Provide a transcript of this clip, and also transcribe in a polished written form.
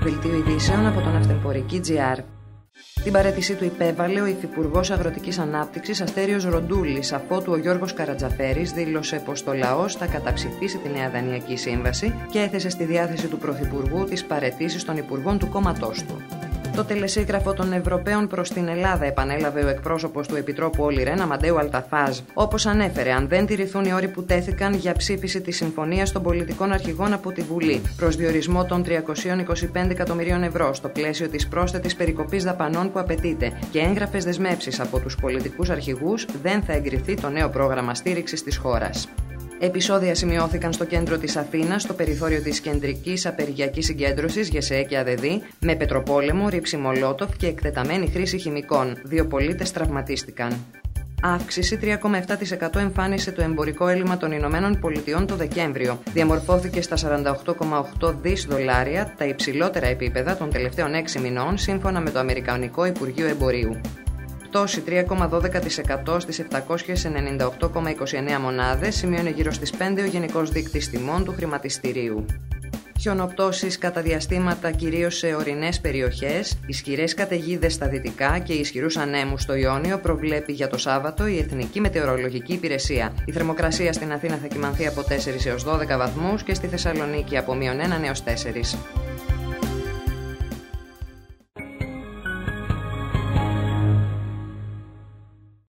Δελτίο ειδήσεων από τον Αυτεμπορική.gr. Την παραίτησή του υπέβαλε ο Υφυπουργός Αγροτικής Ανάπτυξης Αστέριος Ροντούλης, αφότου ο Γιώργος Καρατζαφέρης δήλωσε πως το λαός θα καταψηφίσει τη Νέα Δανειακή Σύμβαση και έθεσε στη διάθεση του Πρωθυπουργού τις παραιτήσεις των υπουργών του κόμματός του. Το τελεσίγραφο των Ευρωπαίων προς την Ελλάδα επανέλαβε ο εκπρόσωπος του Επιτρόπου Όλι Ρεν, Αμαντέου Αλταφάζ. Όπως ανέφερε, αν δεν τηρηθούν οι όροι που τέθηκαν για ψήφιση της συμφωνίας των πολιτικών αρχηγών από τη Βουλή, προσδιορισμό των 325 εκατομμυρίων ευρώ στο πλαίσιο της πρόσθετης περικοπής δαπανών που απαιτείται και έγγραφες δεσμεύσεις από τους πολιτικούς αρχηγούς, δεν θα εγκριθεί το νέο πρόγραμμα στήριξης της χώρας. Επεισόδια σημειώθηκαν στο κέντρο της Αθήνας, στο περιθώριο της κεντρικής απεργιακής συγκέντρωσης ΓΕΣΕ και ΑΔΕΔΗ, με πετροπόλεμο, ρήψη μολότοφ και εκτεταμένη χρήση χημικών. 2 πολίτες τραυματίστηκαν. Αύξηση 3,7% εμφάνισε το εμπορικό έλλειμμα των Ηνωμένων Πολιτειών το Δεκέμβριο. Διαμορφώθηκε στα $48,8 δις, τα υψηλότερα επίπεδα των τελευταίων 6 μηνών, σύμφωνα με το Αμερικανικό Υπουργείο Εμπορίου. Πτώση 3,12% στις 798,29 μονάδες, σημείωνε γύρω στις 5 ο Γενικός Δείκτης Τιμών του Χρηματιστηρίου. Χιονοπτώσεις κατά διαστήματα κυρίως σε ορεινές περιοχές, ισχυρές καταιγίδες στα δυτικά και ισχυρούς ανέμους στο Ιόνιο προβλέπει για το Σάββατο η Εθνική Μετεωρολογική Υπηρεσία. Η θερμοκρασία στην Αθήνα θα κυμανθεί από 4 έως 12 βαθμούς και στη Θεσσαλονίκη από -1 έως 4.